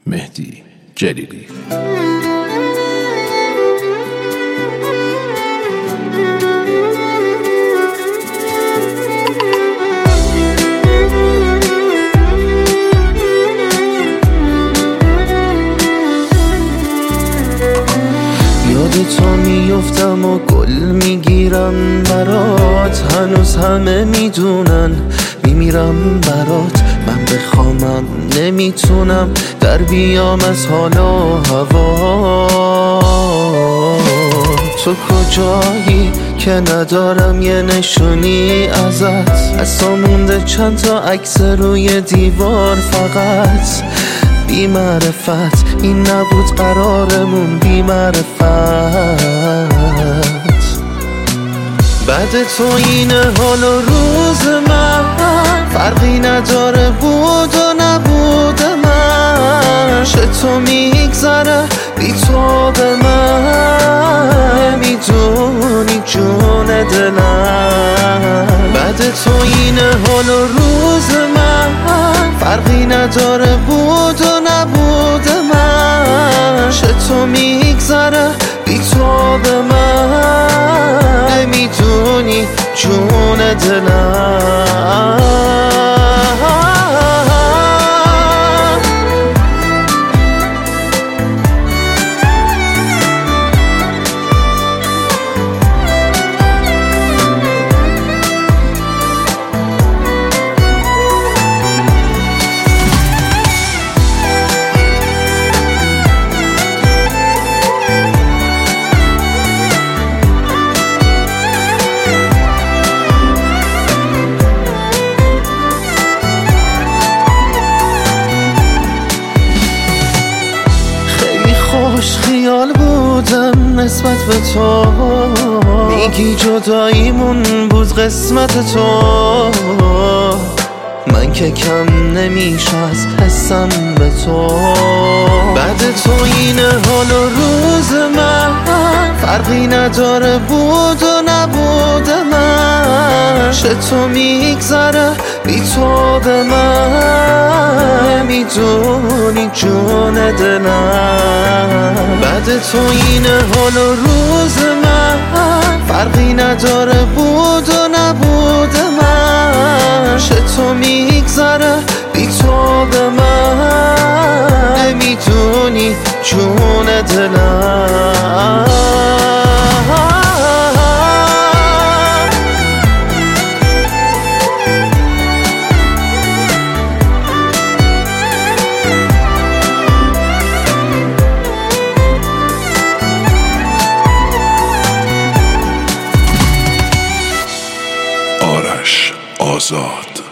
مهدی جلیلی. تو میفتم و گل میگیرم برات، هنوز همه میدونن میمیرم برات. من بخوامم نمیتونم در بیام از حال و هوا. تو کجایی که ندارم یه نشونی ازت؟ از تو مونده چند تا عکس روی دیوار فقط. بی معرفت این نبود قرارمون، بی معرفت. بعد تو این حال و روز من فرقی نداره بود و نبود من. چطور میگذره بی تو به من، میدونی جون دلم. بعد تو این حال و روز من فرقی نداره بود و نبود من. چطور میگذره بی تو به من، نمیدونی جون دلم. خوش خیال بودم نسبت به تو، میگی جداییمون بود قسمت تو. من که کم نمیشه از حسم به تو. بعد تو این حال و روز من فرقی نداره بود و نبود من. چطور میگذره بی تو به من، میدونی جون دلم. بعد تو این حال و روز من فرقی نداره بود و نبود من. چطور میگذره بی تو به من، نمیدونی جون دلم. آرش آزاد.